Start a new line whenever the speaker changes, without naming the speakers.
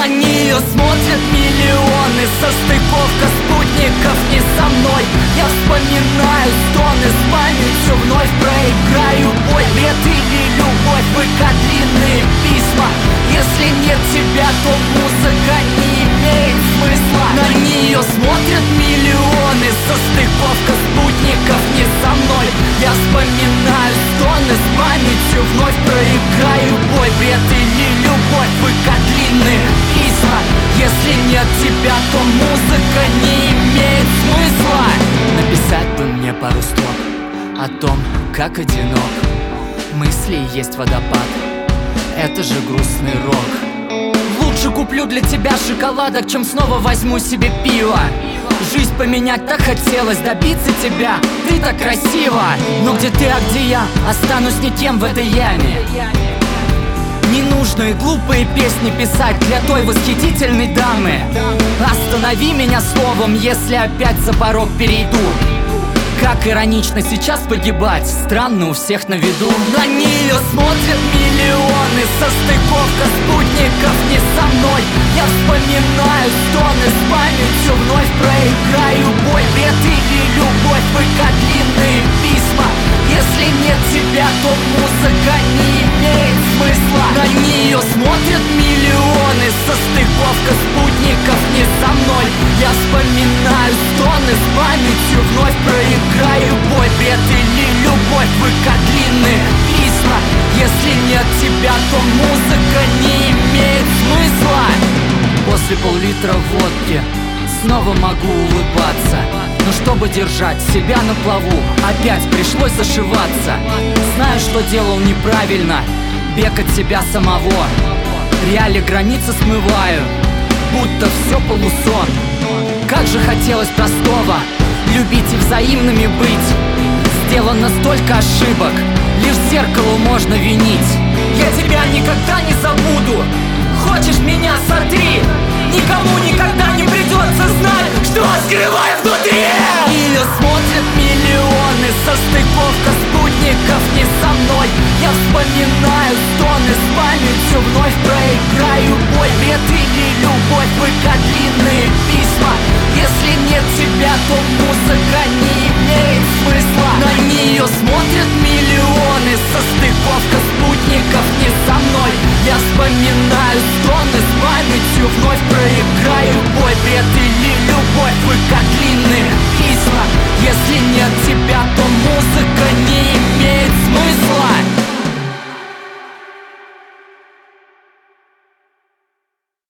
На нее смотрят миллионы, состыковка спутников не со мной. Я вспоминаю стоны, с памятью вновь проиграю бой. Бред или любовь, ВК длинные письма. Если нет тебя, то музыка не имеет смысла. На нее смотрят миллионы, состыковка спутников не со мной. Я вспоминаю стоны, с памятью вновь проиграю бой. Бред или любовь, ВК длинные письма. Если нет тебя, то музыка не имеет смысла. Написать бы мне пару строк о том, как одинок. Мысли есть водопад, это же грустный рок. Лучше куплю для тебя шоколадок, чем снова возьму себе пиво. Жизнь поменять так хотелось, добиться тебя, ты так красиво. Но где ты, а где я? Останусь не тем в этой яме. Ненужные глупые песни писать для той восхитительной дамы. Останови меня словом, если опять за порог перейду. Как иронично сейчас погибать, странно у всех на виду. На нее смотрят миллионы, состыковка спутников не со мной. Я вспоминаю стоны, с памятью вновь проиграю бой. Бред или любовь, ВК длинные письма. Если нет тебя, то музыка не имеет смысла. На нее смотрят миллионы, состыковка спутников не со мной. Я вспоминаю стоны, с памятью вновь проиграю бой. Бред или любовь, ВК длинные письма. Если нет тебя, то музыка не имеет смысла. После пол-литра водки снова могу улыбаться. Но чтобы держать себя на плаву, опять пришлось зашиваться. Знаю, что делал неправильно, бег от себя самого. Реали границы смываю, будто все полусон. Как же хотелось простого, любить и взаимными быть. Сделано столько ошибок, лишь зеркалу можно винить. Я тебя никогда не забуду, хочешь меня сотри. Никому никогда не придется знать, что скрываю внутри. Ее смотрят миллионы, состыковка спутников не со мной. Я вспоминаю стоны, с памятью вновь проиграю бой. Бред или любовь, ВК длинные письма. Если нет тебя, то музыка не имеет смысла. На нее смотрят миллионы, состыковка спутников не со мной. Я вспоминаю стоны, с памятью вновь проиграю бой.